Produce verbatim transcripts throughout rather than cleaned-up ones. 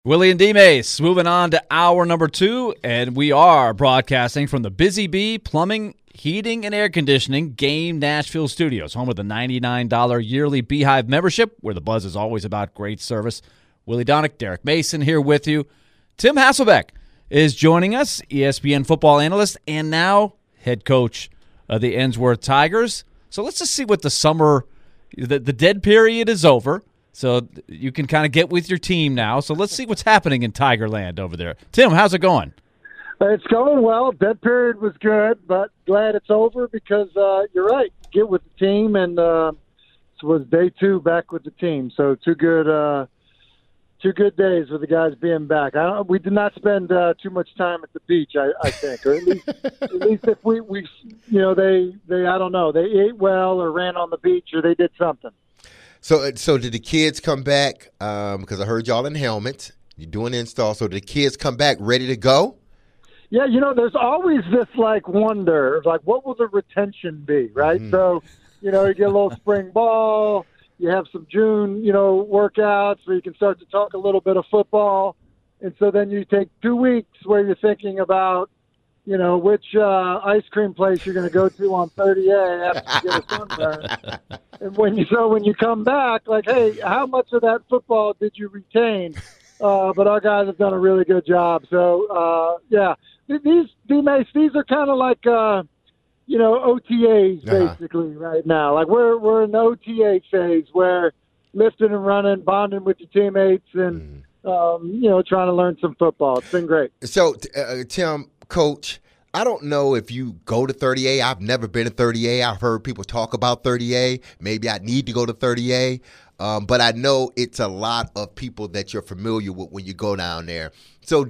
Willie and D-Mace moving on to hour number two, and we are broadcasting from the Busy Bee Plumbing, Heating, and Air Conditioning Game Nashville Studios, home of the ninety-nine dollars yearly Beehive membership, where the buzz is always about great service. Willie Donick, Derek Mason here with you. Tim Hasselbeck is joining us, E S P N football analyst, and now head coach of the Ensworth Tigers. So let's just see what the summer, the, the dead period is over. So you can kind of get with your team now. So let's see what's happening in Tigerland over there. Tim, how's it going? It's going well. Dead period was good, but glad it's over because uh, you're right. Get with the team, and uh, it was day two back with the team. So two good, uh, two good days with the guys being back. I don't, we did not spend uh, too much time at the beach, I, I think, or at least, at least if we, we, you know, they, they, I don't know, they ate well or ran on the beach or they did something. So, so did the kids come back? Um, because I heard y'all in helmets. You're doing install. So did the kids come back ready to go? Yeah, you know, there's always this like wonder, like what will the retention be, right? Mm-hmm. So, you know, you get a little spring ball, you have some June, you know, workouts where you can start to talk a little bit of football, and so then you take two weeks where you're thinking about, you know, which uh, ice cream place you're going to go to on thirty A after you get a sunburn. And when you so when you come back, like, hey, how much of that football did you retain? Uh, but our guys have done a really good job. So uh, yeah, these D-Mace, these are kind of like uh, you know O T As basically uh-huh. right now. Like we're we're in the O T A phase where lifting and running, bonding with your teammates, and mm. um, you know trying to learn some football. It's been great. So uh, Tim. Coach, I don't know if you go to thirty A. I've never been to thirty A. I've heard people talk about thirty A. Maybe I need to go to thirty A. Um, but I know it's a lot of people that you're familiar with when you go down there. So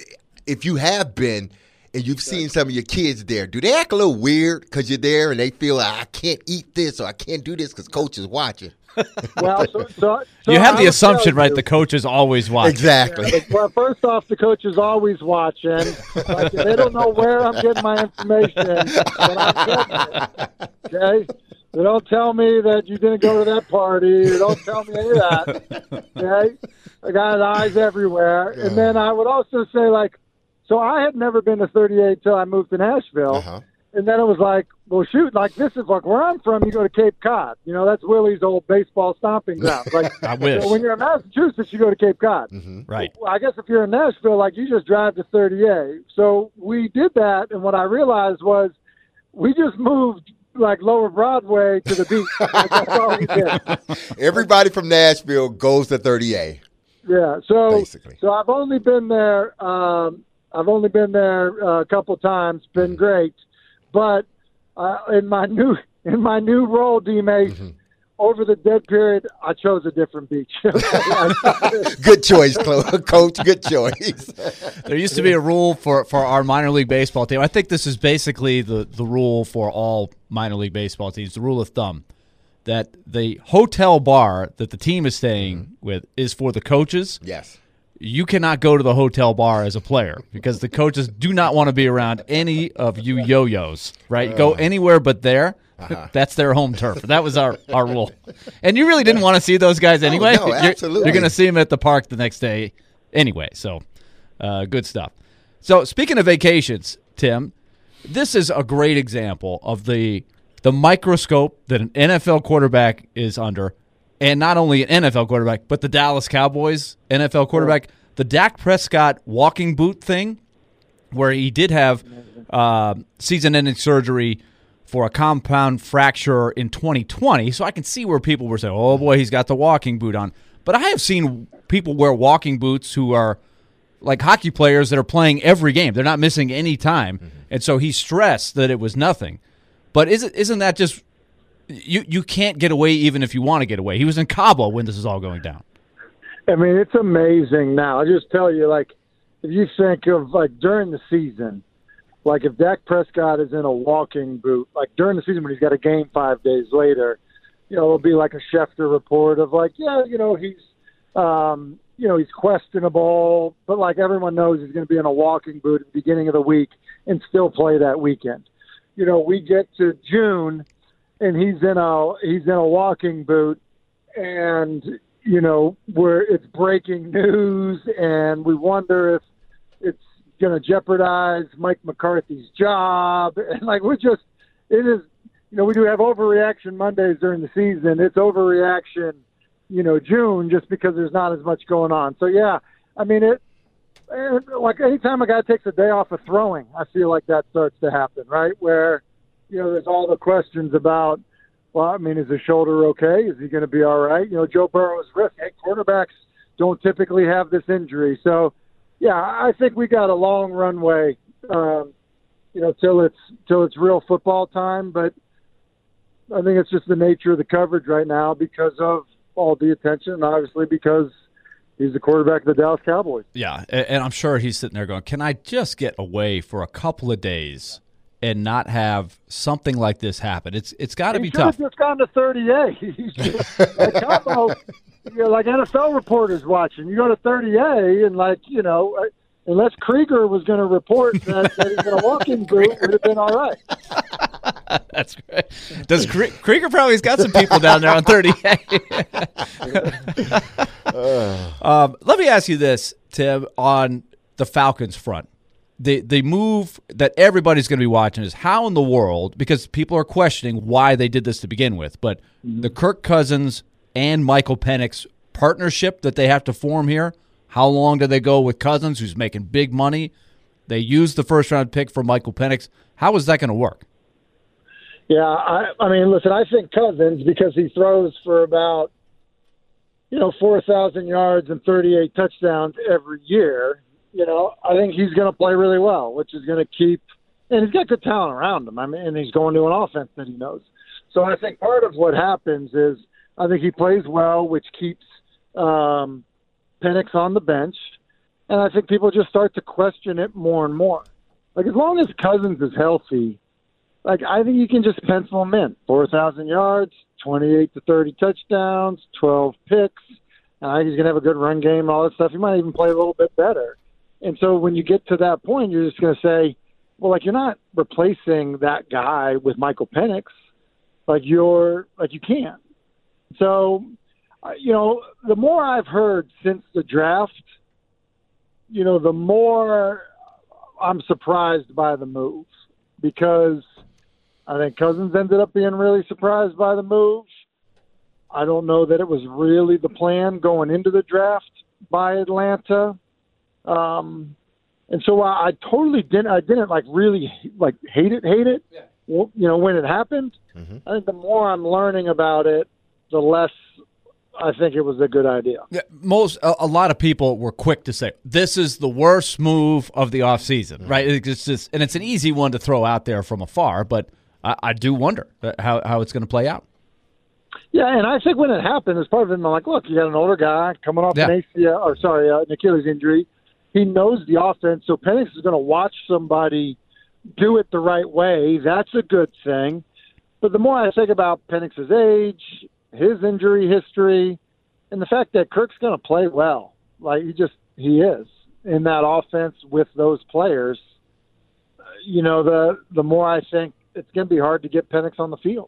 if you have been and you've seen some of your kids there, do they act a little weird because you're there and they feel like, I can't eat this or I can't do this because coach is watching? Well, so, so, so you have the assumption, right? The coach is always watching. Exactly. Yeah, well, first off, the coach is always watching. Like, they don't know where I'm getting my information, but I'm getting it. Okay? They don't tell me that you didn't go to that party. They don't tell me any of that. Okay? I got eyes everywhere. Yeah. And then I would also say, like, so I had never been to thirty-eight until I moved to Nashville. Uh-huh. And then it was like, well, shoot, like this is like where I'm from. You go to Cape Cod. You know, that's Willie's old baseball stomping ground. Like, I wish. You know, when you're in Massachusetts, you go to Cape Cod. Mm-hmm. Right. Well, I guess if you're in Nashville, like you just drive to thirty A. So we did that, and what I realized was we just moved like Lower Broadway to the beach. Like, that's all we did. Everybody from Nashville goes to thirty A. Yeah. So basically. So I've only been there. Um, I've only been there uh, a couple times. Been mm-hmm. great. But uh, in my new in my new role, D-Mace, mm-hmm. over the dead period, I chose a different beach. Good choice, Coach. Good choice. There used to be a rule for, for our minor league baseball team. I think this is basically the, the rule for all minor league baseball teams, the rule of thumb, that the hotel bar that the team is staying mm-hmm. with is for the coaches. Yes. You cannot go to the hotel bar as a player because the coaches do not want to be around any of you yo-yos, right? Uh, go anywhere but there. Uh-huh. That's their home turf. That was our, our rule. And you really didn't want to see those guys anyway. Oh, no, absolutely. You're, you're going to see them at the park the next day anyway. So uh, good stuff. So speaking of vacations, Tim, this is a great example of the the microscope that an N F L quarterback is under. And not only an N F L quarterback, but the Dallas Cowboys N F L quarterback. Yeah. The Dak Prescott walking boot thing, where he did have uh, season-ending surgery for a compound fracture in twenty twenty. So I can see where people were saying, oh, boy, he's got the walking boot on. But I have seen people wear walking boots who are like hockey players that are playing every game. They're not missing any time. Mm-hmm. And so he stressed that it was nothing. But is it, isn't that just – You you can't get away even if you want to get away. He was in Cabo when this is all going down. I mean, it's amazing now. I just tell you, like, if you think of, like, during the season, like if Dak Prescott is in a walking boot, like during the season when he's got a game five days later, you know, it'll be like a Schefter report of like, yeah, you know, he's, um, you know, he's questionable, but like everyone knows he's going to be in a walking boot at the beginning of the week and still play that weekend. You know, we get to June and he's in a he's in a walking boot, and you know, where it's breaking news and we wonder if it's going to jeopardize Mike McCarthy's job. And, like, we're just – it is – you know, we do have overreaction Mondays during the season. It's overreaction, you know, June, just because there's not as much going on. So, yeah, I mean, it – like anytime a guy takes a day off of throwing, I feel like that starts to happen, right, where, you know, there's all the questions about – well, I mean, is his shoulder okay? Is he going to be all right? You know, Joe Burrow's wrist. Hey, quarterbacks don't typically have this injury. So, yeah, I think we got a long runway, um, you know, till it's till it's real football time. But I think it's just the nature of the coverage right now because of all the attention, and obviously because he's the quarterback of the Dallas Cowboys. Yeah, and I'm sure he's sitting there going, can I just get away for a couple of days and not have something like this happen? It's it's got to be tough. He should have just gone to thirty A. Like, Cabo, you know, like N F L reporters watching. You go to thirty A, and, like, you know, unless Krieger was going to report that, that he's in a walking boot, it would have been all right. That's great. Does Krie- Krieger probably's got some people down there on thirty A. um, let me ask you this, Tim, on the Falcons front. The the move that everybody's going to be watching is how in the world, because people are questioning why they did this to begin with, but mm-hmm. the Kirk Cousins and Michael Penix partnership that they have to form here, how long do they go with Cousins, who's making big money? They used the first-round pick for Michael Penix. How is that going to work? Yeah, I, I mean, listen, I think Cousins, because he throws for about, you know, four thousand yards and thirty-eight touchdowns every year, you know, I think he's going to play really well, which is going to keep – and he's got good talent around him. I mean, and he's going to an offense that he knows. So I think part of what happens is I think he plays well, which keeps um, Penix on the bench. And I think people just start to question it more and more. Like, as long as Cousins is healthy, like, I think you can just pencil him in. four thousand yards, twenty-eight to thirty touchdowns, twelve picks. And I think he's going to have a good run game and all that stuff. He might even play a little bit better. And so when you get to that point, you're just going to say, well, like, you're not replacing that guy with Michael Penix. Like, you're – like, you can't. So, uh, you know, the more I've heard since the draft, you know, the more I'm surprised by the move, because I think Cousins ended up being really surprised by the move. I don't know that it was really the plan going into the draft by Atlanta. Um, and so I, I totally didn't, I didn't like really like hate it, hate it, yeah. You know, when it happened. Mm-hmm. I think the more I'm learning about it, the less I think it was a good idea. Yeah, most, a, a lot of people were quick to say, this is the worst move of the offseason, mm-hmm. right? It's just, and it's an easy one to throw out there from afar, but I, I do wonder how, how it's going to play out. Yeah, and I think when it happened, as part of it, I'm like, look, you got an older guy coming off yeah. an A C L, or sorry, uh, an Achilles injury. He knows the offense, so Penix is going to watch somebody do it the right way. That's a good thing. But the more I think about Penix's age, his injury history, and the fact that Kirk's going to play well, like he just he is in that offense with those players, you know, the the more I think it's going to be hard to get Penix on the field.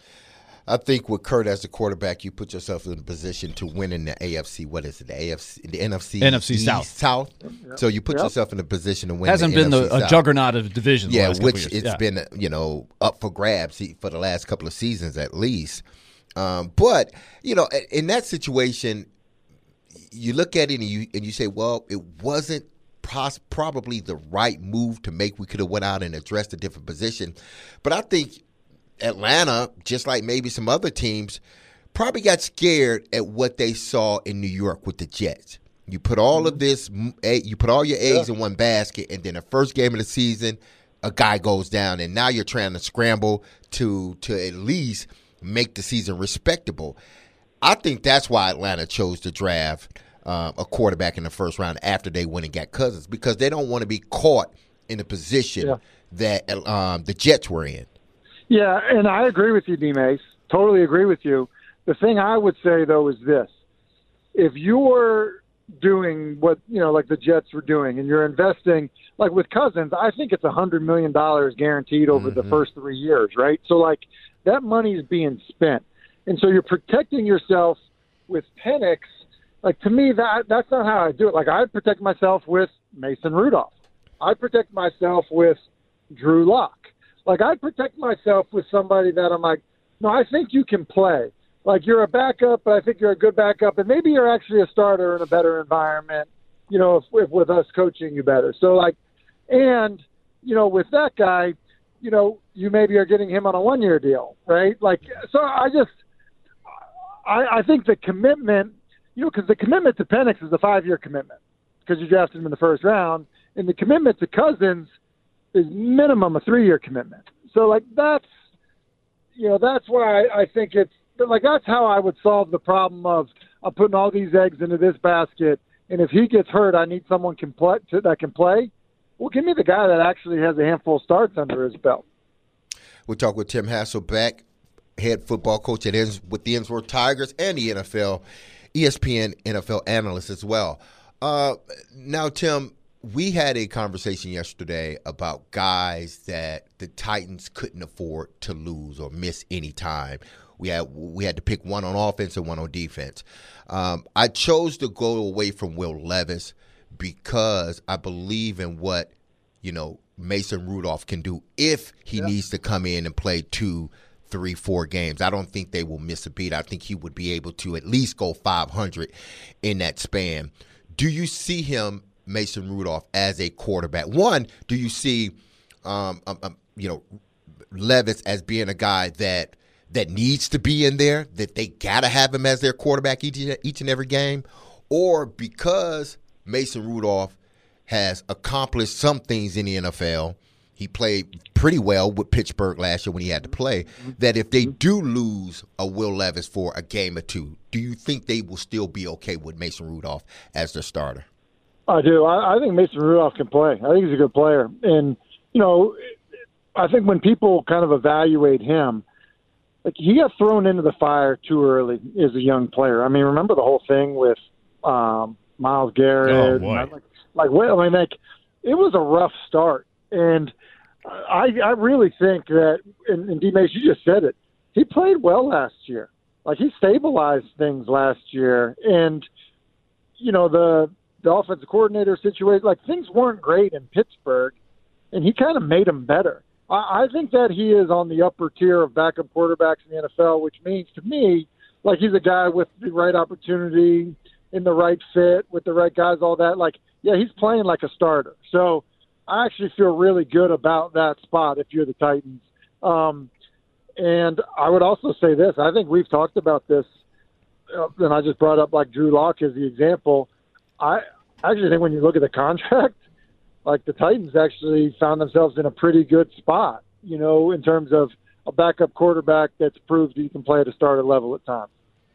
I think with Kurt as the quarterback, you put yourself in a position to win in the A F C. What is it? The A F C, the N F C, N F C East, South. South. Yep. So you put yep. yourself in a position to win. Hasn't the been N F C the, a South. juggernaut of divisions. Yeah, the last which couple years. it's yeah. been you know up for grabs for the last couple of seasons at least. Um, but you know, in that situation, you look at it and you and you say, well, it wasn't pros- probably the right move to make. We could have went out and addressed a different position, but I think Atlanta, just like maybe some other teams, probably got scared at what they saw in New York with the Jets. You put all of this, you put all your eggs yeah. in one basket, and then the first game of the season, a guy goes down, and now you're trying to scramble to to at least make the season respectable. I think that's why Atlanta chose to draft uh, a quarterback in the first round after they went and got Cousins, because they don't want to be caught in a position yeah. that um, the Jets were in. Yeah, and I agree with you, D-Mace. Totally agree with you. The thing I would say, though, is this. If you're doing what, you know, like the Jets were doing, and you're investing, like with Cousins, I think it's one hundred million dollars guaranteed over mm-hmm. the first three years, right? So, like, that money is being spent. And so you're protecting yourself with Penix, like to me that that's not how I do it. Like I protect myself with Mason Rudolph. I protect myself with Drew Lock. Like I protect myself with somebody that I'm like, no, I think you can play. Like you're a backup, but I think you're a good backup, and maybe you're actually a starter in a better environment. You know, if, if with us coaching you better. So like, and you know, with that guy, you know, you maybe are getting him on a one-year deal, right? Like, so I just, I, I think the commitment, you know, because the commitment to Penix is a five-year commitment because you drafted him in the first round, and the commitment to Cousins is minimum a three-year commitment. So like that's, you know, that's why I, I think it's like that's how I would solve the problem of I'm putting all these eggs into this basket, and if he gets hurt, I need someone can play, to, that can play. Well, give me the guy that actually has a handful of starts under his belt. We'll talk with Tim Hasselbeck, head football coach at Ins- with the Innsworth Tigers and the N F L, E S P N N F L analyst as well. Uh, now, Tim, we had a conversation yesterday about guys that the Titans couldn't afford to lose or miss any time. We had we had to pick one on offense and one on defense. Um, I chose to go away from Will Levis because I believe in what, you know, Mason Rudolph can do if he yeah. needs to come in and play two, three, four games. I don't think they will miss a beat. I think he would be able to at least go five hundred in that span. Do you see him, Mason Rudolph, as a quarterback? One, do you see, um, um, um, you know, Levis as being a guy that that needs to be in there, that they got to have him as their quarterback each, each and every game? Or because Mason Rudolph has accomplished some things in the N F L, he played pretty well with Pittsburgh last year when he had to play, that if they do lose a Will Levis for a game or two, do you think they will still be okay with Mason Rudolph as their starter? I do. I, I think Mason Rudolph can play. I think he's a good player. And, you know, I think when people kind of evaluate him, like he got thrown into the fire too early as a young player. I mean, remember the whole thing with um, Myles Garrett? Oh, boy. And like, like, well, I mean, like, it was a rough start. And I, I really think that, and, and D-Mace, you just said it, he played well last year. Like, he stabilized things last year. And, you know, the the offensive coordinator situation, like, things weren't great in Pittsburgh, and he kind of made them better. I, I think that he is on the upper tier of backup quarterbacks in the N F L, which means to me, like, he's a guy with the right opportunity, in the right fit, with the right guys, all that. Like, yeah, he's playing like a starter. So I actually feel really good about that spot if you're the Titans. Um, and I would also say this. I think we've talked about this, uh, and I just brought up, like, Drew Lock as the example. I actually think when you look at the contract, like, the Titans actually found themselves in a pretty good spot, you know, in terms of a backup quarterback that's proved he can play at a starter level at times.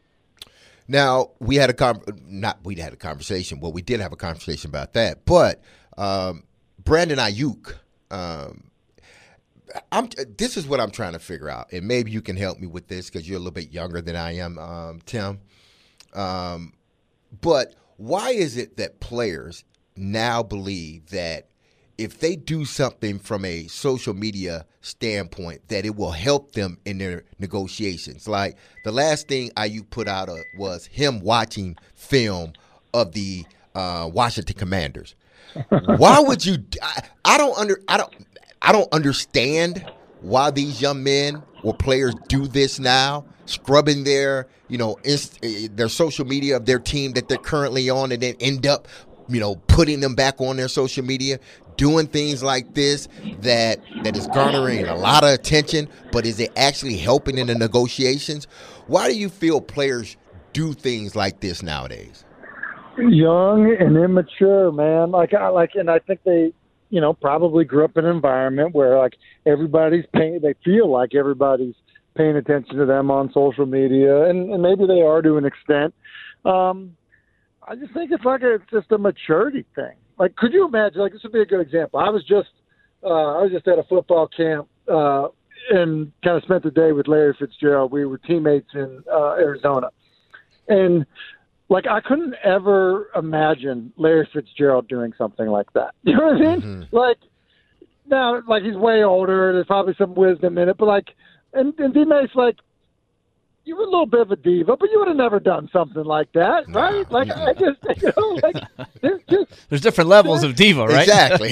Now, we had a con- not we had a conversation. Well, we did have a conversation about that. But um, Brandon Ayuk, um, I'm, this is what I'm trying to figure out, and maybe you can help me with this because you're a little bit younger than I am, um, Tim. Um, but why is it that players now believe that if they do something from a social media standpoint, that it will help them in their negotiations? Like, the last thing Ayuk put out uh, was him watching film of the uh, Washington Commanders. Why would you? I, I don't under. I don't. I don't understand why these young men or players do this now, scrubbing their, you know, inst- their social media of their team that they're currently on, and then end up, you know, putting them back on their social media, doing things like this that that is garnering a lot of attention, but is it actually helping in the negotiations? Why do you feel players do things like this nowadays? Young and immature, man. Like, I like, and I think they, you know, probably grew up in an environment where, like, everybody's paying, they feel like everybody's paying attention to them on social media, and, and maybe they are to an extent. Um, I just think it's like a, it's just a maturity thing. Like, could you imagine? Like, this would be a good example. I was just, uh, I was just at a football camp uh, and kind of spent the day with Larry Fitzgerald. We were teammates in uh, Arizona, and like, I couldn't ever imagine Larry Fitzgerald doing something like that. You know what I mean? Mm-hmm. Like, now, like, he's way older. There's probably some wisdom in it, but like, and, and D-Mace, like, you were a little bit of a diva, but you would have never done something like that, right? Like, I just, you know, like, there's just... There's different levels of diva, right? Exactly.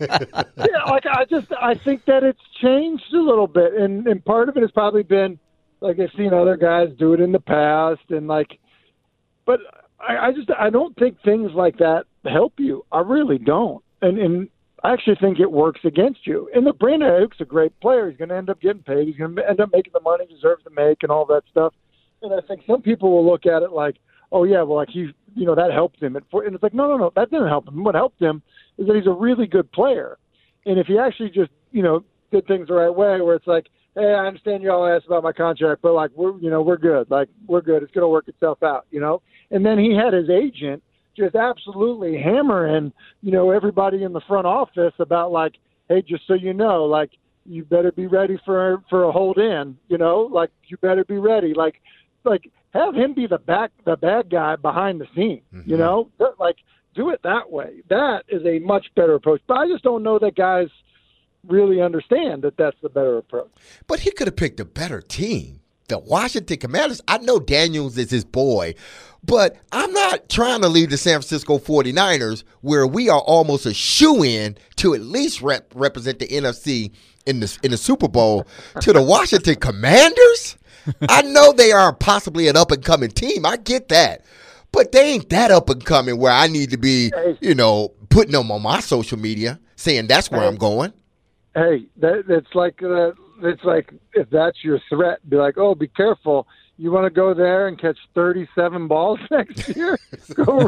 yeah, like, I just, I think that it's changed a little bit, and, and part of it has probably been, like, I've seen other guys do it in the past, and, like, but I, I just, I don't think things like that help you. I really don't. And, and I actually think it works against you. And look, Brandon Ayuk's a great player. He's going to end up getting paid. He's going to end up making the money he deserves to make and all that stuff. And I think some people will look at it like, oh, yeah, well, like, he, you know, that helped him. And it's like, no, no, no, that didn't help him. What helped him is that he's a really good player. And if he actually just, you know, did things the right way, where it's like, hey, I understand you all asked about my contract, but, like, we're, you know, we're good. Like, we're good. It's going to work itself out, you know? And then he had his agent just absolutely hammering, you know, everybody in the front office about, like, hey, just so you know, like, you better be ready for for a hold in, you know, like, you better be ready. Like, like have him be the back the bad guy behind the scene, mm-hmm. you know, like, do it that way. That is a much better approach. But I just don't know that guys really understand that that's the better approach. But he could have picked a better team. The Washington Commanders, I know Daniels is his boy, but I'm not trying to leave the San Francisco forty-niners where we are almost a shoo-in to at least rep, represent the N F C in the, in the Super Bowl to the Washington Commanders. I know they are possibly an up-and-coming team. I get that. But they ain't that up-and-coming where I need to be, you know, putting them on my social media saying that's where I'm going. Hey, that, that's like uh, it's like if that's your threat, be like, oh, be careful. You want to go there and catch thirty-seven balls next year? Go,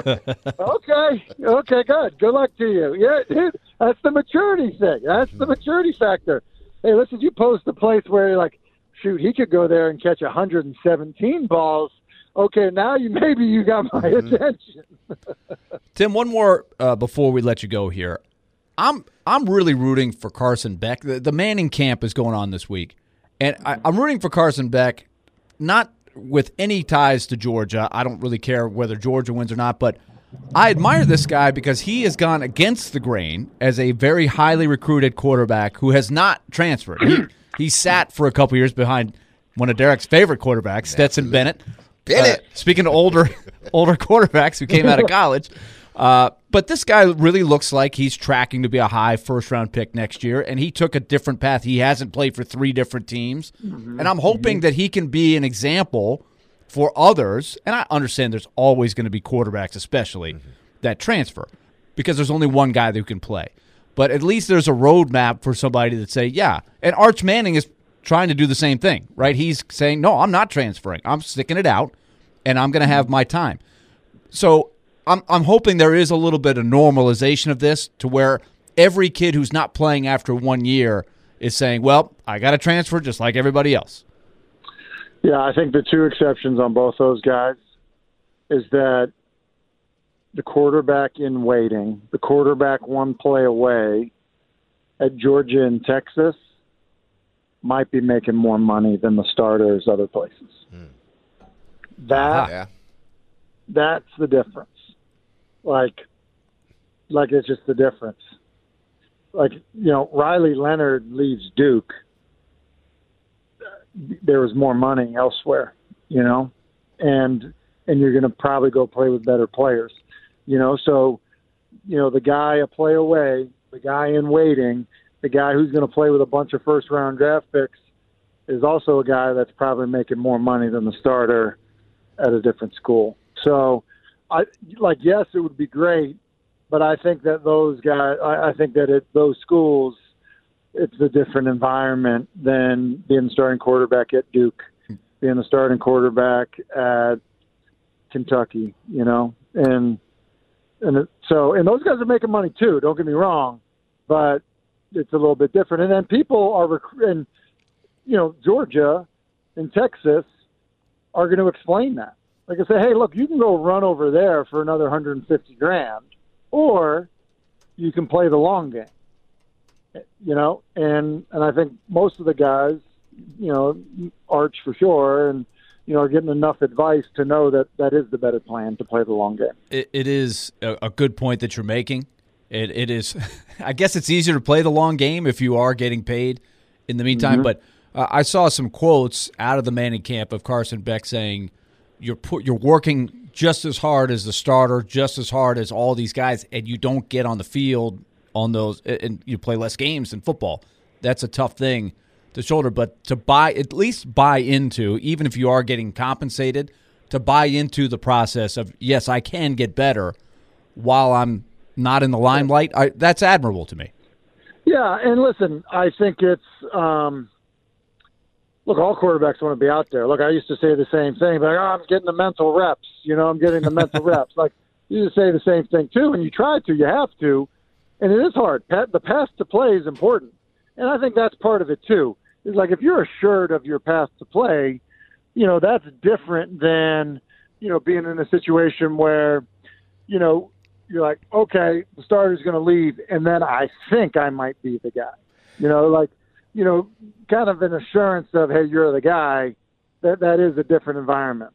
okay, okay, good. Good luck to you. Yeah, dude, that's the maturity thing. That's the maturity factor. Hey, listen, you post a place where you're like, shoot, he could go there and catch one hundred seventeen balls. Okay, now you maybe you got my attention. Tim, one more uh, before we let you go here. I'm I'm really rooting for Carson Beck. The, the Manning camp is going on this week, and I, I'm rooting for Carson Beck, not with any ties to Georgia. I don't really care whether Georgia wins or not, but I admire this guy because he has gone against the grain as a very highly recruited quarterback who has not transferred. He, he sat for a couple years behind one of Derek's favorite quarterbacks, Stetson Bennett. Bennett. Uh, speaking of older older quarterbacks who came out of college. Uh, but this guy really looks like he's tracking to be a high first-round pick next year, and he took a different path. He hasn't played for three different teams, mm-hmm. and I'm hoping mm-hmm. that he can be an example for others. And I understand there's always going to be quarterbacks, especially, mm-hmm. that transfer, because there's only one guy who can play. But at least there's a roadmap for somebody that say, yeah. And Arch Manning is trying to do the same thing, right? He's saying, no, I'm not transferring. I'm sticking it out, and I'm going to have my time. So I'm I'm hoping there is a little bit of normalization of this to where every kid who's not playing after one year is saying, well, I got to transfer just like everybody else. Yeah, I think the two exceptions on both those guys is that the quarterback in waiting, the quarterback one play away at Georgia and Texas might be making more money than the starters other places. Mm. That yeah. That's the difference. Like, like it's just the difference. Like, you know, Riley Leonard leaves Duke. There was more money elsewhere, you know, and and you're going to probably go play with better players, you know. So, you know, the guy a play away, the guy in waiting, the guy who's going to play with a bunch of first-round draft picks is also a guy that's probably making more money than the starter at a different school. So, I like, yes, it would be great, but I think that those guys, I, I think that at those schools, it's a different environment than being the starting quarterback at Duke, being the starting quarterback at Kentucky, you know, and and it, so and those guys are making money too. Don't get me wrong, but it's a little bit different. And then people are rec- and you know, Georgia and Texas are going to explain that. Like I say, hey, look, you can go run over there for another one hundred fifty grand, or you can play the long game. You know, and and I think most of the guys, you know, Arch for sure, and you know, are getting enough advice to know that that is the better plan, to play the long game. It, it is a, a good point that you're making. It it is. I guess it's easier to play the long game if you are getting paid in the meantime. Mm-hmm. But Uh, I saw some quotes out of the Manning camp of Carson Beck saying, "You're put, you're working just as hard as the starter, just as hard as all these guys, and you don't get on the field on those, and you play less games in football. That's a tough thing to shoulder, but to buy at least buy into, even if you are getting compensated, to buy into the process of yes, I can get better while I'm not in the limelight. I, that's admirable to me." Yeah, and listen, I think it's um, look, all quarterbacks want to be out there. Look, I used to say the same thing, but oh, I'm getting the mental reps. You know, I'm getting the mental reps. Like you just say the same thing too, and you try to, you have to, and it is hard. The path to play is important, and I think that's part of it too. It's like if you're assured of your path to play, you know, that's different than, you know, being in a situation where, you know, you're like, okay, the starter's going to leave, and then I think I might be the guy. You know, like, you know, kind of an assurance of, hey, you're the guy. That that is a different environment.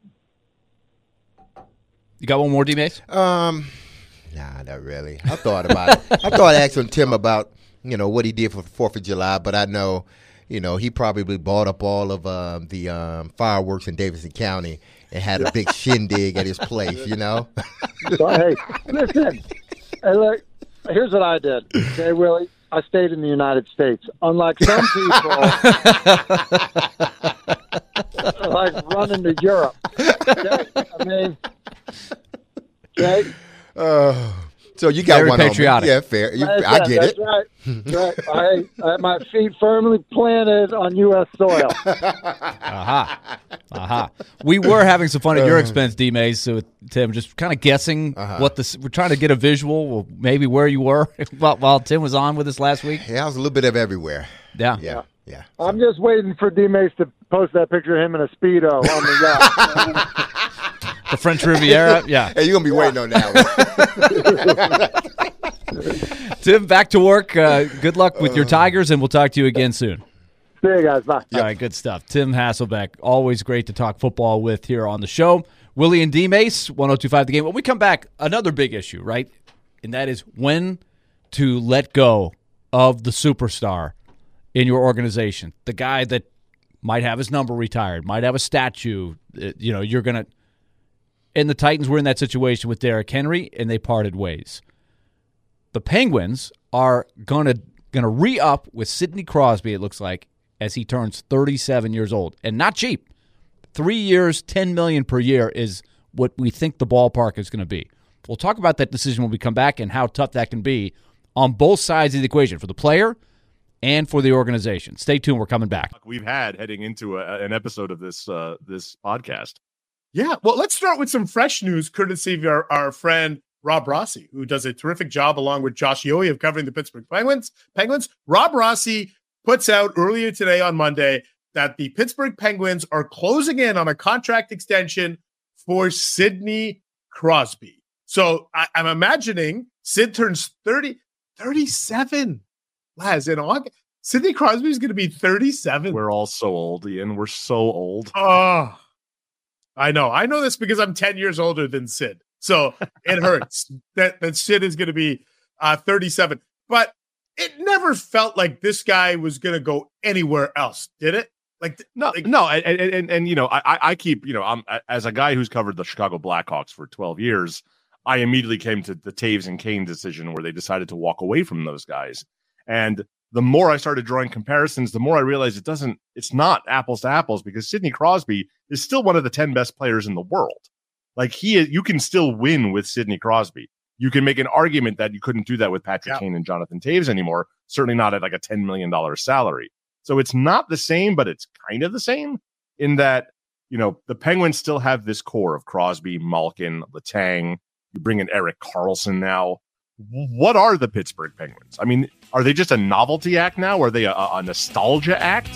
You got one more, D-Mace? Um, nah, not really. I thought about it. I thought asking Tim about, you know, what he did for the fourth of July, but I know, you know, he probably bought up all of um, the um, fireworks in Davidson County and had a big shindig at his place, you know? So, hey, listen, hey, look, here's what I did. Okay, Willie, I stayed in the United States. Unlike some people, like running to Europe. Okay? I mean, okay? Uh, so you got Very one patriotic. on me. Yeah, fair. You, That's I right, get that's it. Right. Right. I, I had my feet firmly planted on U S soil. Aha. Aha. We were having some fun at your expense, D-Mace, so Tim, just kind of guessing Uh-huh. what this, we're trying to get a visual, of maybe where you were while, while Tim was on with us last week. Yeah, I was a little bit of everywhere. Yeah. Yeah, yeah. I'm just waiting for D-Mace to post that picture of him in a Speedo on the yacht. The French Riviera. Yeah. Hey, you're going to be waiting on that one. Tim, back to work. Uh, good luck with your Tigers, and we'll talk to you again soon. See you guys. Bye. All right, good stuff. Tim Hasselbeck, always great to talk football with here on the show. Willie and D-Mace, one oh two point five The Game. When we come back, another big issue, right? And that is when to let go of the superstar in your organization. The guy that might have his number retired, might have a statue. Uh, you know, you're going to – and the Titans were in that situation with Derrick Henry, and they parted ways. The Penguins are going to going to re-up with Sidney Crosby, it looks like, as he turns thirty-seven years old. And not cheap. Three years, ten million dollars per year is what we think the ballpark is going to be. We'll talk about that decision when we come back and how tough that can be on both sides of the equation, for the player and for the organization. Stay tuned. We're coming back. We've had heading into a, an episode of this uh, this podcast. Yeah, well, let's start with some fresh news courtesy of our, our friend Rob Rossi, who does a terrific job along with Josh Yohe of covering the Pittsburgh Penguins. Penguins. Rob Rossi puts out earlier today on Monday that the Pittsburgh Penguins are closing in on a contract extension for Sidney Crosby. So I, I'm imagining Sid turns thirty, thirty-seven. Laz, in August, Sidney Crosby is going to be thirty-seven. We're all so old, Ian. We're so old. Oh, I know. I know this because I'm ten years older than Sid. So it hurts that, that Sid is going to be uh, thirty-seven. But it never felt like this guy was going to go anywhere else, did it? Like No, like, no, and, and and and you know, I I keep you know, I'm as a guy who's covered the Chicago Blackhawks for twelve years, I immediately came to the Taves and Kane decision where they decided to walk away from those guys. And the more I started drawing comparisons, the more I realized it doesn't, it's not apples to apples, because Sidney Crosby is still one of the ten best players in the world. Like he is, you can still win with Sidney Crosby. You can make an argument that you couldn't do that with Patrick Yeah. Kane and Jonathan Taves anymore. Certainly not at like a ten million dollars salary. So it's not the same, but it's kind of the same in that, you know, the Penguins still have this core of Crosby, Malkin, Letang. You bring in Erik Karlsson now. What are the Pittsburgh Penguins? I mean, are they just a novelty act now? Are they a, a nostalgia act?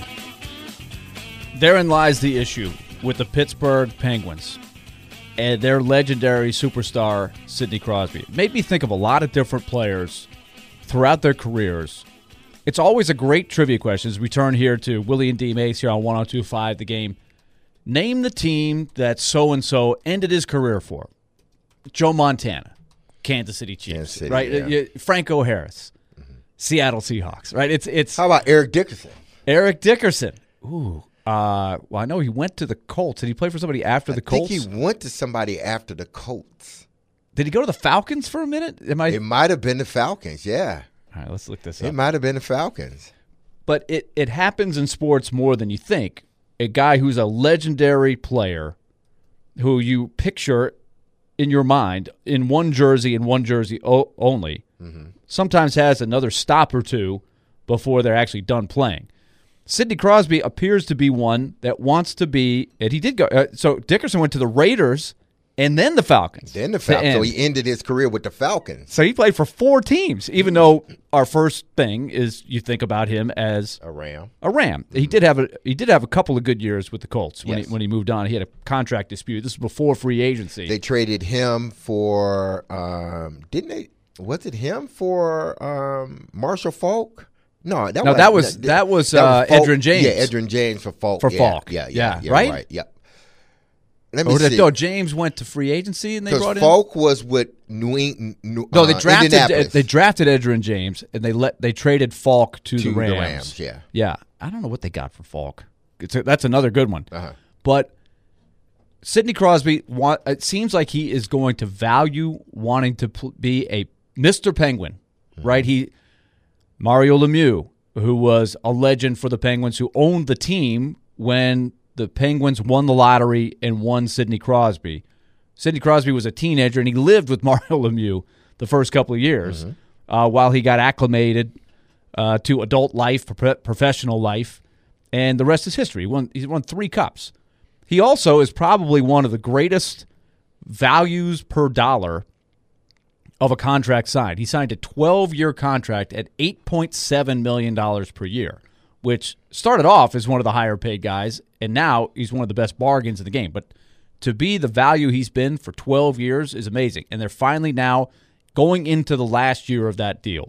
Therein lies the issue with the Pittsburgh Penguins and their legendary superstar, Sidney Crosby. It made me think of a lot of different players throughout their careers. It's always a great trivia question as we turn here to Willie and D-Mace here on one oh two point five The Game. Name the team that so-and-so ended his career for. Joe Montana, Kansas City Chiefs, Kansas City, right? yeah. Franco Harris, mm-hmm. Seattle Seahawks, right? It's it's. How about Eric Dickerson? Eric Dickerson. Ooh. Uh, well, I know he went to the Colts. Did he play for somebody after the I Colts? think he went to somebody after the Colts. Did he go to the Falcons for a minute? Am I? It might have been the Falcons, yeah. All right, let's look this It up. might have been the Falcons. But it, it happens in sports more than you think. A guy who's a legendary player who you picture in your mind in one jersey and one jersey o- only mm-hmm. sometimes has another stop or two before they're actually done playing. Sidney Crosby appears to be one that wants to be, and he did go. Uh, so Dickerson went to the Raiders and then the Falcons. Then the Falcons. So he ended his career with the Falcons. So he played for four teams, even though our first thing is you think about him as a Ram. A Ram. Mm-hmm. He did have a he did have a couple of good years with the Colts when yes. he when he moved on. He had a contract dispute. This was before free agency. They traded him for um, didn't they? Was it him for um, Marshall Faulk? No, that no, was that was that, that was, that uh, was Edgerrin James. Yeah, Edgerrin James for Faulk. For yeah, Faulk. Yeah, yeah, yeah, yeah right? right. Yep. Let me or see. Did, no, James went to free agency and they brought in. Faulk was with New England. New, no, they uh, drafted they drafted Edgerrin James and they let they traded Faulk to, to the Rams. The Rams. Yeah, yeah. I don't know what they got for Faulk. It's a, that's another good one. Uh-huh. But Sidney Crosby, want, it seems like he is going to value wanting to pl- be a Mister Penguin, mm-hmm. right? He Mario Lemieux, who was a legend for the Penguins, who owned the team when the Penguins won the lottery and won Sidney Crosby. Sidney Crosby was a teenager, and he lived with Mario Lemieux the first couple of years mm-hmm. uh, while he got acclimated uh, to adult life, pro- professional life, and the rest is history. He won, he's won three cups. He also is probably one of the greatest values per dollar of a contract signed. He signed a twelve-year contract at eight point seven million dollars per year, which started off as one of the higher-paid guys, and now he's one of the best bargains in the game. But to be the value he's been for twelve years is amazing, and they're finally now going into the last year of that deal.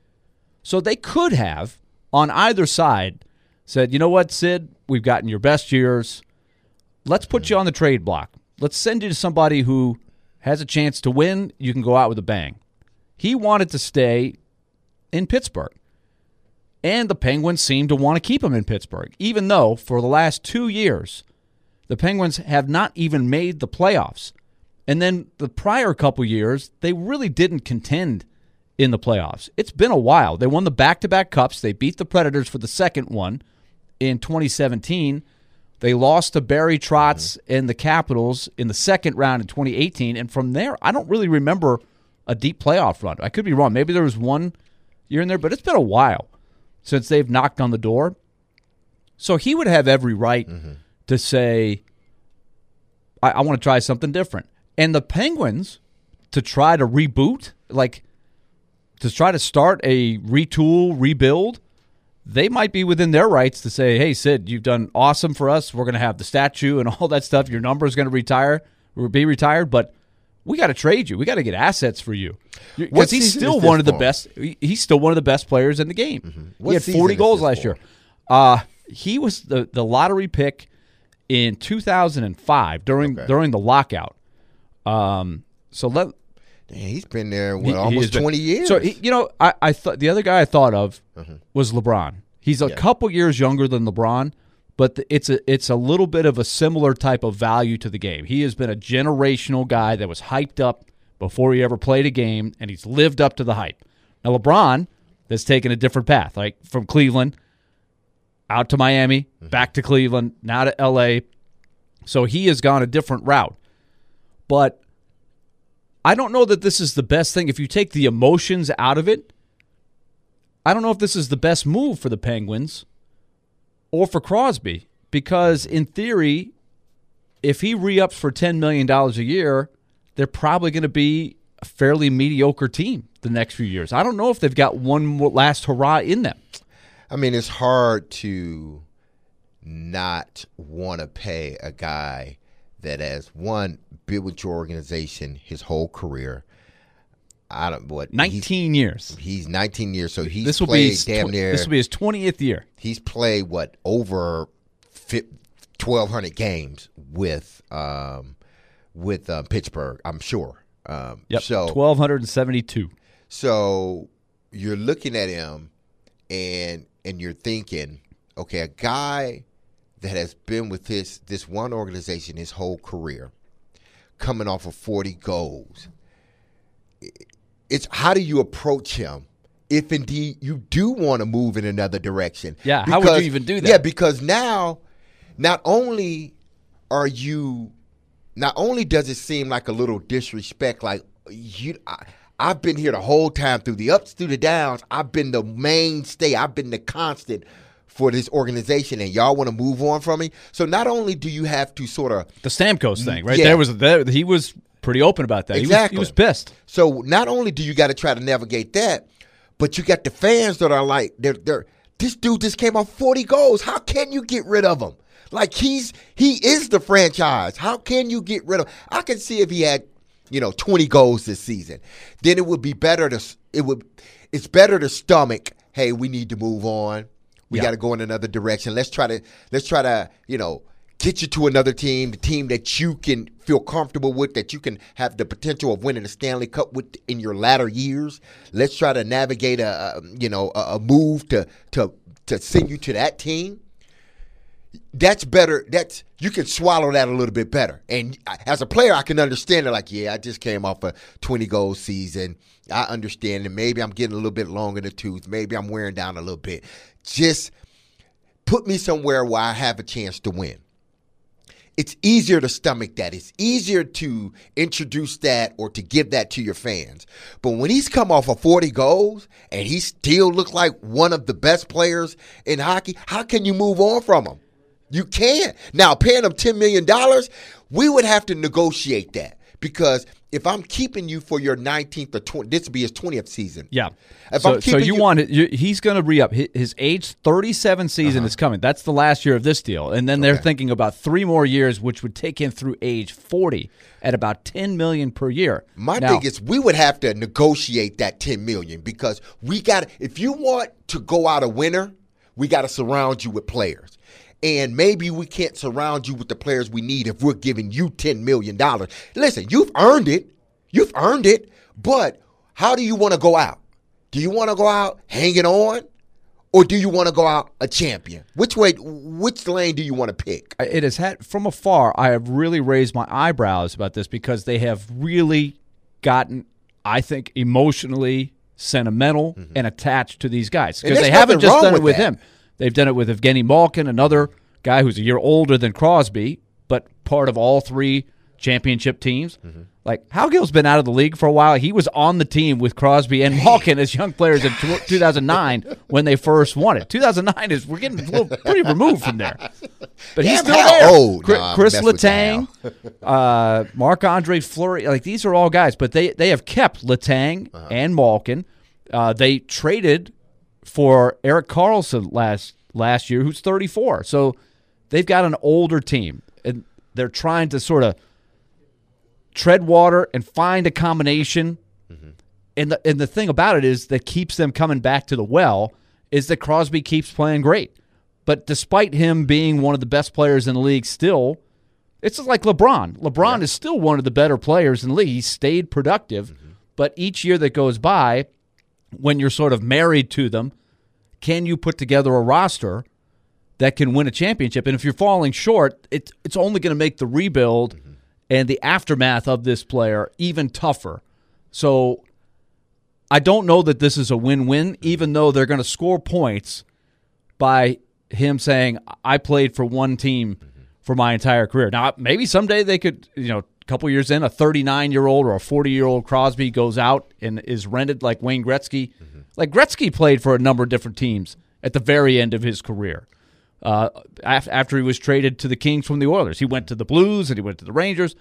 So they could have, on either side, said, you know what, Sid, we've gotten your best years. Let's put you on the trade block. Let's send you to somebody who has a chance to win. You can go out with a bang. He wanted to stay in Pittsburgh. And the Penguins seem to want to keep him in Pittsburgh, even though for the last two years, the Penguins have not even made the playoffs. And then the prior couple years, they really didn't contend in the playoffs. It's been a while. They won the back-to-back cups. They beat the Predators for the second one in twenty seventeen. They lost to Barry Trotz mm-hmm. and the Capitals in the second round in twenty eighteen. And from there, I don't really remember a deep playoff run. I could be wrong. Maybe there was one year in there, but it's been a while since they've knocked on the door. So he would have every right mm-hmm. to say, I, I want to try something different. And the Penguins, to try to reboot, like to try to start a retool, rebuild, they might be within their rights to say, hey, Sid, you've done awesome for us. We're going to have the statue and all that stuff. Your number is going to retire or be retired, but we got to trade you. We got to get assets for you. Because he's still one of the best. He's still one of the best players in the game. Mm-hmm. He had forty goals last year. Uh, he was the, the lottery pick in two thousand five during okay. during the lockout. Um, so let. Damn, he's been there what, he, almost twenty years. So he, you know, I, I thought the other guy I thought of uh-huh. was LeBron. He's a yeah. couple years younger than LeBron, but the, it's a it's a little bit of a similar type of value to the game. He has been a generational guy that was hyped up before he ever played a game, and he's lived up to the hype. Now LeBron has taken a different path, like from Cleveland out to Miami, mm-hmm. back to Cleveland, now to L A. So he has gone a different route, but I don't know that this is the best thing. If you take the emotions out of it, I don't know if this is the best move for the Penguins or for Crosby, because in theory, if he re-ups for ten million dollars a year, they're probably going to be a fairly mediocre team the next few years. I don't know if they've got one more last hurrah in them. I mean, it's hard to not want to pay a guy that has, one, been with your organization his whole career. I don't what nineteen he's, years. He's nineteen years, so he's this will played be his damn tw- near. This will be his twentieth year. He's played what over twelve hundred games with um, with uh, Pittsburgh. I'm sure. Um, yep. So twelve seventy-two. So you're looking at him, and and you're thinking, okay, a guy that has been with this this one organization his whole career, coming off of forty goals, it's how do you approach him if indeed you do want to move in another direction? Yeah, because, how would you even do that? Yeah, because now, not only are you, not only does it seem like a little disrespect, like you, I, I've been here the whole time through the ups, through the downs. I've been the mainstay. I've been the constant for this organization, and y'all want to move on from me. So not only do you have to sort of the Stamkos thing, right? Yeah. There was there, he was pretty open about that. Exactly. He was, he was pissed. So not only do you got to try to navigate that, but you got the fans that are like, they're they're this dude just came off forty goals. How can you get rid of him? Like he's he is the franchise. How can you get rid of him? I can see if he had, you know, twenty goals this season, then it would be better to it would it's better to stomach, hey, we need to move on. We Yeah. got to go in another direction. Let's try to let's try to, you know, get you to another team, the team that you can feel comfortable with, that you can have the potential of winning the Stanley Cup with in your latter years. Let's try to navigate a, a you know a, a move to to to send you to that team. That's better. That's you can swallow that a little bit better. And as a player, I can understand it. Like, yeah, I just came off a twenty goal season. I understand it. Maybe I'm getting a little bit long in the tooth. Maybe I'm wearing down a little bit. Just put me somewhere where I have a chance to win. It's easier to stomach that. It's easier to introduce that or to give that to your fans. But when he's come off of forty goals and he still looks like one of the best players in hockey, how can you move on from him? You can't. Now, paying him ten million dollars, we would have to negotiate that. Because if I'm keeping you for your nineteenth or twentieth, this would be his twentieth season. Yeah. If so, I'm so keeping you, you- want it? You, he's going to re-up. His, his age thirty-seven season Uh-huh. is coming. That's the last year of this deal, and then they're Okay. thinking about three more years, which would take him through age forty at about ten million per year. My now, thing is, we would have to negotiate that ten million because we got. If you want to go out a winner, we got to surround you with players, and maybe we can't surround you with the players we need if we're giving you ten million dollars. Listen, you've earned it, you've earned it, but how do you want to go out? Do you want to go out hanging on, or do you want to go out a champion? Which way? Which lane do you want to pick? it has had from afar. I have really raised my eyebrows about this because they have really gotten, I think, emotionally sentimental mm-hmm. and attached to these guys because they haven't just done it with that. him. They've done it with Evgeny Malkin, another guy who's a year older than Crosby, but part of all three championship teams. Mm-hmm. Like, Howgill's been out of the league for a while. He was on the team with Crosby and Malkin as young players in two thousand nine when they first won it. two thousand nine is, we're getting a little pretty removed from there. But he's Yeah, still how there. old? Chris, No, I'm Chris messing with you, Letang, uh, Marc-Andre Fleury, like these are all guys, but they, they have kept Letang uh-huh. and Malkin. Uh, they traded for Erik Karlsson last last year, who's thirty-four. So they've got an older team, and they're trying to sort of tread water and find a combination. Mm-hmm. And the and the thing about it is that keeps them coming back to the well is that Crosby keeps playing great. But despite him being one of the best players in the league still, it's just like LeBron. LeBron yeah. is still one of the better players in the league. He stayed productive. Mm-hmm. But each year that goes by, when you're sort of married to them, can you put together a roster that can win a championship? And if you're falling short, it, it's only going to make the rebuild mm-hmm. and the aftermath of this player even tougher. So I don't know that this is a win-win, even though they're going to score points by him saying, I played for one team mm-hmm. for my entire career. Now, maybe someday they could, you know, a couple years in, a thirty-nine-year-old or a forty-year-old Crosby goes out and is rented like Wayne Gretzky. Mm-hmm. Like Gretzky played for a number of different teams at the very end of his career. Uh, after he was traded to the Kings from the Oilers, he went to the Blues and he went to the Rangers.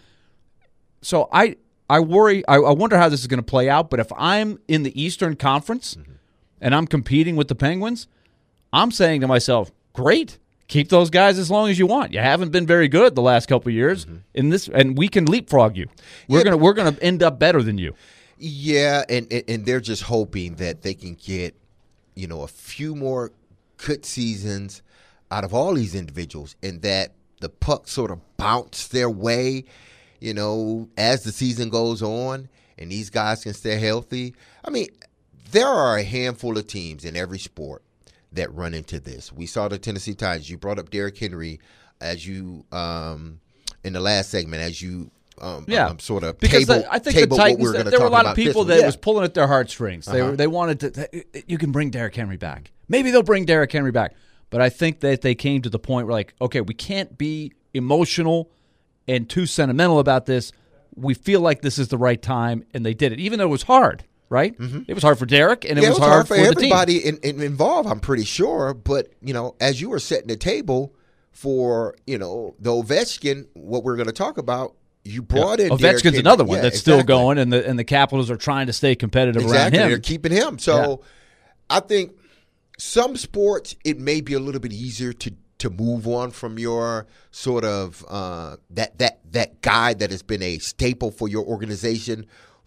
So I, I worry. I, I wonder how this is going to play out. But if I'm in the Eastern Conference mm-hmm. and I'm competing with the Penguins, I'm saying to myself, "Great, keep those guys as long as you want. You haven't been very good the last couple of years mm-hmm. in this, and we can leapfrog you. We're yeah, gonna we're gonna end up better than you." Yeah, and, and and they're just hoping that they can get, you know, a few more good seasons out of all these individuals, and that the puck sort of bounce their way, you know, as the season goes on, and these guys can stay healthy. I mean, there are a handful of teams in every sport that run into this. We saw the Tennessee Titans. You brought up Derrick Henry as you um, in the last segment as you um, yeah. um, sort of because table. the, I think table the Titans. what we were there were a lot about of people that yeah. was was pulling at their heartstrings. They uh-huh. were, they wanted to. You can bring Derrick Henry back. Maybe they'll bring Derrick Henry back. But I think that they came to the point where, like, okay, we can't be emotional and too sentimental about this. We feel like this is the right time, and they did it, even though it was hard. Right? Mm-hmm. It was hard for Derrick, and it, yeah, was, it was hard, hard for, for everybody the team. In, in, involved. I'm pretty sure, but you know, as you were setting the table for you know the Ovechkin, what we're going to talk about, you brought yeah. in Derrick Ovechkin's Henry. another one yeah, that's exactly. still going, and the and the Capitals are trying to stay competitive exactly. around him. They're keeping him. So, yeah. I think some sports it may be a little bit easier to to move on from your sort of uh, that that that guy that has been a staple for your organization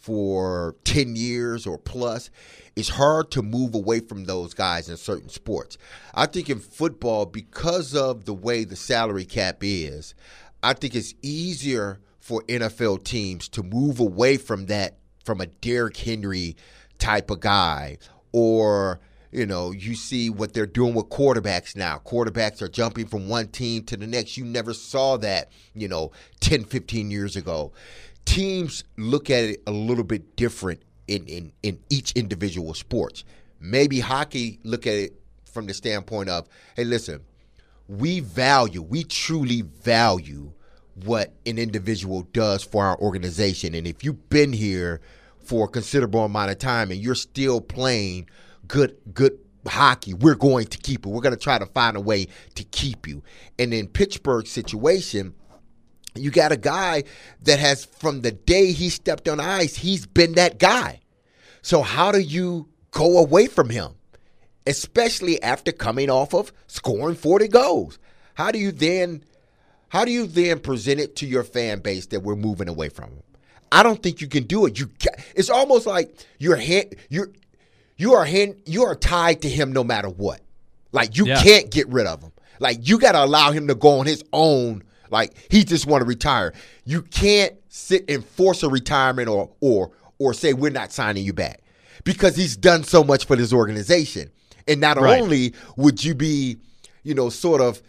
for ten years or plus. It's hard to move away from those guys in certain sports. I think in football, because of the way the salary cap is, I think it's easier for N F L teams to move away from that, from a Derrick Henry type of guy. Or, you know, you see what they're doing with quarterbacks now. Quarterbacks are jumping from one team to the next. You never saw that, you know, ten, fifteen years ago. Teams look at it a little bit different in, in, in each individual sports. Maybe hockey look at it from the standpoint of, hey, listen, we value, we truly value what an individual does for our organization. And if you've been here for a considerable amount of time and you're still playing good good hockey, we're going to keep you. We're going to try to find a way to keep you. And in Pittsburgh's situation, you got a guy that has, from the day he stepped on ice, he's been that guy. So how do you go away from him, especially after coming off of scoring forty goals? How do you then, how do you then present it to your fan base that we're moving away from him? I don't think you can do it. You, it's almost like you're you're you are you are tied to him no matter what. Like you yeah. can't get rid of him. Like you got to allow him to go on his own. Like he just want to retire. You can't sit and force a retirement or or or say we're not signing you back because he's done so much for this organization. And not right. only would you be, you know, sort of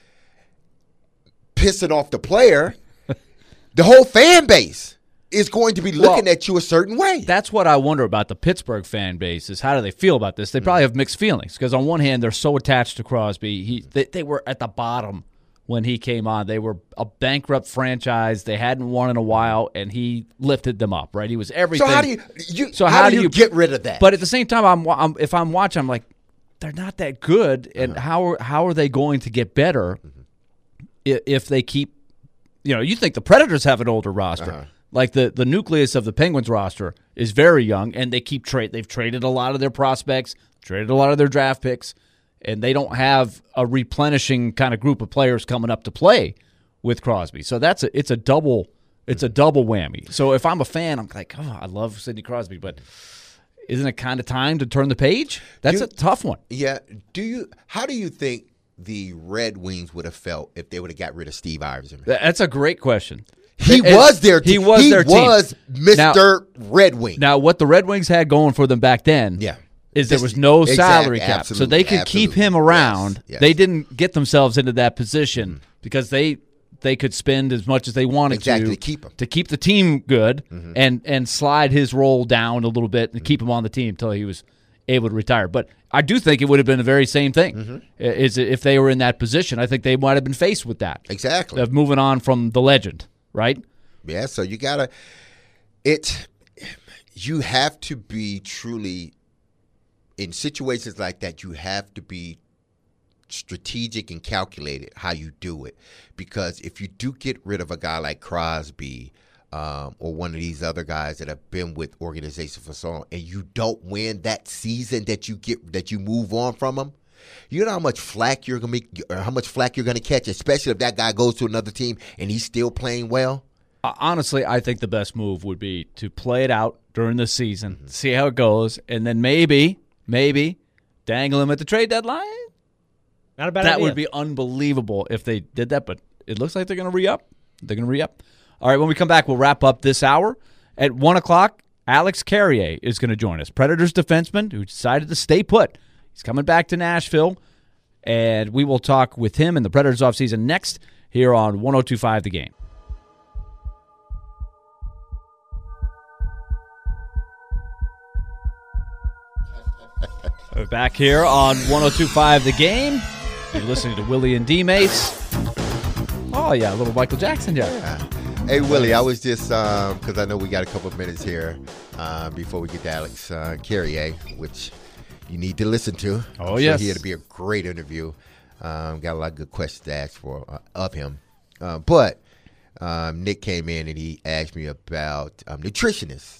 pissing off the player, the whole fan base is going to be looking well, at you a certain way. That's what I wonder about the Pittsburgh fan base is how do they feel about this? They probably have mixed feelings because on one hand they're so attached to Crosby. He they, they were at the bottom when he came on. They were a bankrupt franchise. They hadn't won in a while, and he lifted them up, right? He was everything. So how do you, you so how, how do you, you get rid of that? But at the same time, I'm, I'm if I'm watching, I'm like, they're not that good, and uh-huh. how are, how are they going to get better mm-hmm. if, if they keep, you know, you think the Predators have an older roster. Uh-huh. Like the, the nucleus of the Penguins roster is very young, and they keep trade. They've traded a lot of their prospects, traded a lot of their draft picks, and they don't have a replenishing kind of group of players coming up to play with Crosby. So that's a it's a double it's a double whammy. So if I'm a fan, I'm like, oh, I love Sidney Crosby, but isn't it kind of time to turn the page? That's do, a tough one. Yeah. Do you? How do you think the Red Wings would have felt if they would have got rid of Steve Yzerman? That's a great question. He it, was their team. He was he their team. was Mister Now, Red Wing. Now, what the Red Wings had going for them back then yeah. is there was no exactly, salary cap. absolutely, So they could absolutely. keep him around. Yes, yes. They didn't get themselves into that position mm-hmm. because they they could spend as much as they wanted exactly, to, to keep him. to keep the team good mm-hmm. and, and slide his role down a little bit and mm-hmm. keep him on the team until he was able to retire. But I do think it would have been the very same thing. Mm-hmm. Is if they were in that position, I think they might have been faced with that. Exactly. Of moving on from the legend, right? Yeah, so you gotta it you have to be truly in situations like that, you have to be strategic and calculated how you do it. Because if you do get rid of a guy like Crosby um, or one of these other guys that have been with organizations for so long, and you don't win that season that you get that you move on from them, you know how much flack you're gonna make, or how much flack you're gonna catch, especially if that guy goes to another team and he's still playing well. Honestly, I think the best move would be to play it out during the season, mm-hmm. see how it goes, and then maybe, maybe dangle him at the trade deadline. Not a bad that idea. would be unbelievable if they did that, but it looks like they're going to re-up. They're going to re-up. All right, when we come back, we'll wrap up this hour. At one o'clock, Alex Carrier is going to join us, Predators defenseman who decided to stay put. He's coming back to Nashville. And we will talk with him in the Predators offseason next here on one oh two point five The Game. We're back here on one oh two point five The Game. You're listening to Willie and D-Mates. Oh, yeah, a little Michael Jackson there. Yeah. Hey, Willie, I was just, because um, I know we got a couple of minutes here uh, before we get to Alex uh, Carrier, which you need to listen to. Oh, I'm yes. Sure he had to be a great interview. Um, got a lot of good questions to ask for uh, of him. Uh, but um, Nick came in and he asked me about um, nutritionists.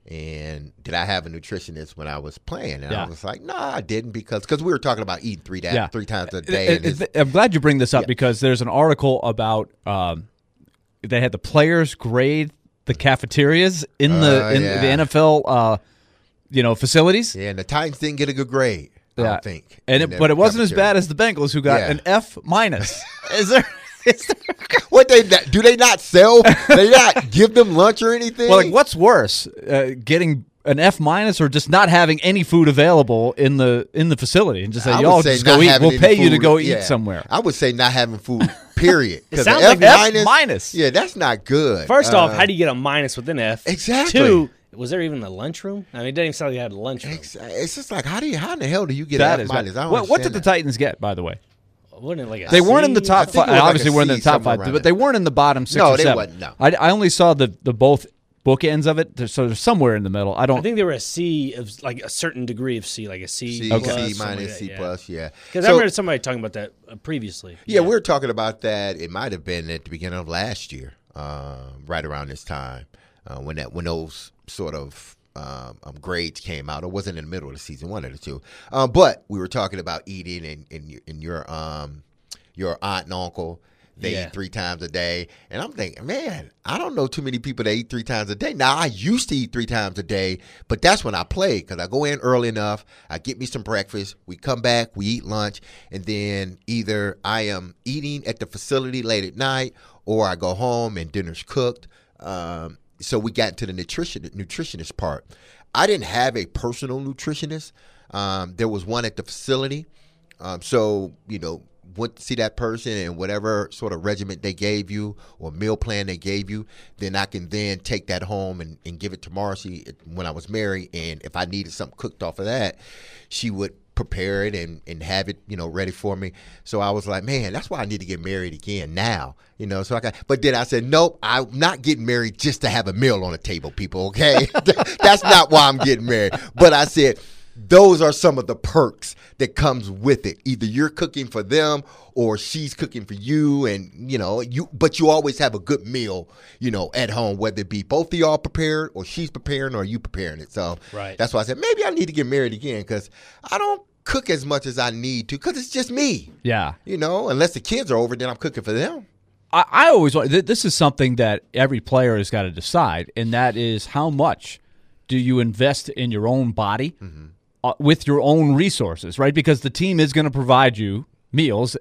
And did I have a nutritionist when I was playing? And yeah. I was like, no, nah, I didn't because cause we were talking about eating three, da- yeah. three times a day. It, it, it, I'm glad you bring this up yeah. because there's an article about um, they had the players grade the cafeterias in the uh, in yeah. the N F L uh, you know facilities. Yeah, and the Titans didn't get a good grade, I yeah. don't think. And it, but it wasn't as bad as the Bengals who got yeah. an F minus. Is there? Is there what they do? They not sell? They not give them lunch or anything? Well, like what's worse, uh, getting an F minus or just not having any food available in the in the facility and just say, I y'all would say just not go eat. having We'll any pay you to food. go Yeah. eat somewhere. I would say not having food. Period. It sounds F like F minus, minus. Yeah, that's not good. First Uh, off, how do you get a minus with an F? Exactly. Two, was there even a lunchroom? I mean, it doesn't even sound like you had a lunchroom. ex- It's just like how do you? How in the hell do you get That an F is minus? I don't what, what did understand the that. Titans get, by the way? Wasn't it like a They weren't in the C? top I think five. it was like Obviously, a weren't in the C, top somewhere five, around but there. they weren't in the bottom six No, or they seven. wasn't, no. I, I only saw the, the both bookends of it, so they're somewhere in the middle. I don't. I think they were a C of like a certain degree of C, like a C, C, plus, C something minus, like C that, plus, yeah. Because I So- remember somebody talking about that uh, previously. Yeah, we were talking about that. It might have been at the beginning of last year, um, right around this time, uh, when that when those sort of um, um, grades came out. It wasn't in the middle of the season, one of the two. Um, but we were talking about eating, and, and, your- and your um, your aunt and uncle. They Yeah. eat three times a day. And I'm thinking, man, I don't know too many people that eat three times a day. Now, I used to eat three times a day, but that's when I played because I go in early enough. I get me some breakfast. We come back. We eat lunch. And then either I am eating at the facility late at night or I go home and dinner's cooked. Um, so we got into the nutrition nutritionist part. I didn't have a personal nutritionist. Um, there was one at the facility. Um, so, you know, went to see that person and whatever sort of regiment they gave you or meal plan they gave you, then I can then take that home and, and give it to Marcy when I was married. And if I needed something cooked off of that, she would prepare it and, and have it, you know, ready for me. So I was like, man, that's why I need to get married again now, you know. So I got, but then I said, nope, I'm not getting married just to have a meal on the table, people, okay? That's not why I'm getting married. But I said, those are some of the perks that comes with it. Either you're cooking for them or she's cooking for you, and you know you. But you always have a good meal, you know, at home, whether it be both of y'all prepared or she's preparing or you preparing it. So Right. that's why I said maybe I need to get married again because I don't cook as much as I need to because it's just me, yeah. you know. Unless the kids are over, then I'm cooking for them. I, I always want. th- This is something that every player has got to decide, and that is how much do you invest in your own body. Mm-hmm. Uh, with your own resources, right? Because the team is going to provide you meals,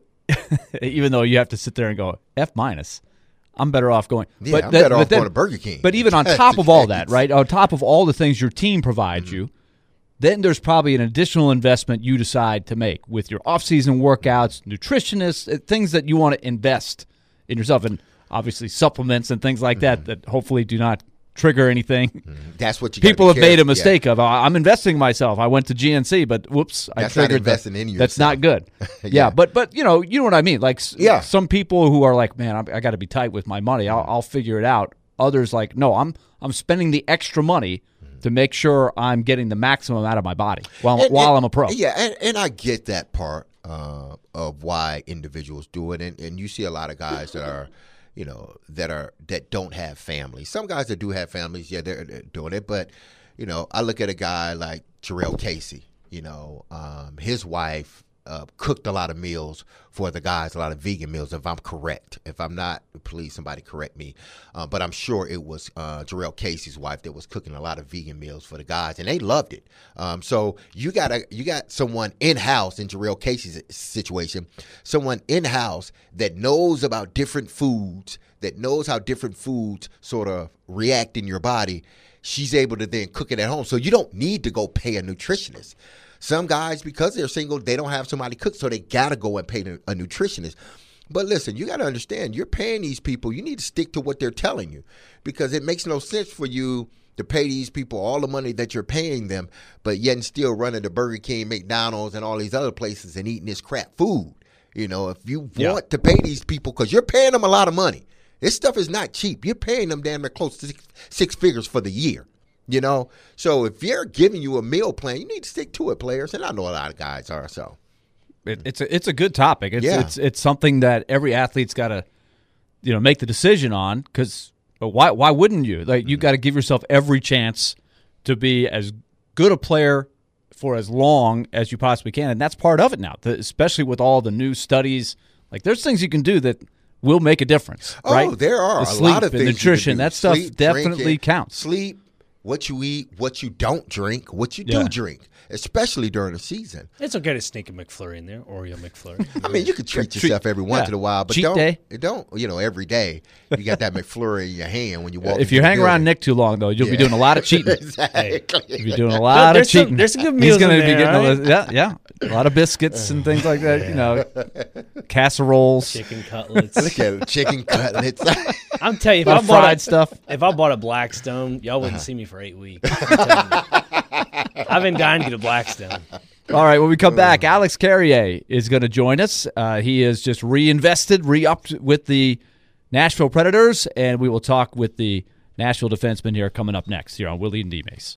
even though you have to sit there and go, F minus. I'm better off going. Yeah, but I'm that- better but off then- going to Burger King. But even on That's top the of all case. that, right? On top of all the things your team provides Mm-hmm. you, then there's probably an additional investment you decide to make with your off-season workouts, nutritionists, uh, things that you want to invest in yourself, and obviously supplements and things like that Mm-hmm. that hopefully do not trigger anything. That's what you gotta People be have made a careful- mistake of. "I- I'm investing myself. I went to G N C, but whoops, I That's not triggered. the- investing in That's yourself. not good. yeah. Yeah. but but you know you know what I mean. Like s- Yeah. some people who are like, man, I'm, I got to be tight with my money. I'll, I'll figure it out. Others like, no, I'm I'm spending the extra money to make sure I'm getting the maximum out of my body while And- while and- I'm a pro. Yeah, and, and I get that part uh, of why individuals do it, and, and you see a lot of guys that are, you know, that are that don't have families. Some guys that do have families, yeah, they're, they're doing it. But you know, I look at a guy like Jarrell Casey. You know, um, his wife uh, cooked a lot of meals for the guys, a lot of vegan meals. If I'm correct, if I'm not, please somebody correct me. Uh, but I'm sure it was uh, Jarrell Casey's wife that was cooking a lot of vegan meals for the guys, and they loved it. Um, so you got a you got someone in house in Jarrell Casey's situation, someone in house that knows about different foods, that knows how different foods sort of react in your body. She's able to then cook it at home, so you don't need to go pay a nutritionist. Some guys, because they're single, they don't have somebody cook, so they got to go and pay a nutritionist. But listen, you got to understand, you're paying these people. You need to stick to what they're telling you, because it makes no sense for you to pay these people all the money that you're paying them, but yet and still running to Burger King, McDonald's, and all these other places and eating this crap food. You know, if you want Yeah. to pay these people, because you're paying them a lot of money. This stuff is not cheap. You're paying them damn near close to six, six figures for the year. You know, so if they're giving you a meal plan, you need to stick to it, players. And I know a lot of guys are. So It, it's a, it's a good topic. It's Yeah. it's it's something that every athlete's got to, you know, make the decision on. Because why why wouldn't you? Like you got to give yourself every chance to be as good a player for as long as you possibly can, and that's part of it now. The, especially with all the new studies, like there's things you can do that will make a difference. Oh, right? there are The a sleep lot of and things. you nutrition. can do. That stuff Sleep, definitely drinking, counts. Sleep, what you eat, what you don't drink, what you Yeah. do drink, especially during the season. It's okay to sneak a McFlurry in there, Oreo McFlurry. I mean, you can treat Treat- yourself every once yeah. in a while, but Cheat don't day. don't you know every day you got that McFlurry in your hand when you walk. If you into hang the around building. Nick too long, though, you'll be Yeah. doing a lot of cheating. exactly. You're doing a lot There's of some- cheating. there's some good He's meals gonna in be there, getting all right? those, yeah, yeah, a lot of biscuits and things like that. You know, casseroles, Chicken cutlets. Look at chicken cutlets. I'm telling you, if a lot I of bought fried a, stuff. if I bought a Blackstone, y'all wouldn't see me for eight weeks. I'm telling you. I've been dying to get a Blackstone. All right, when we come back, Alex Carrier is going to join us. Uh, he is just reinvested, re-upped with the Nashville Predators, and we will talk with the Nashville defenseman here coming up next here on Willie and D-Mace.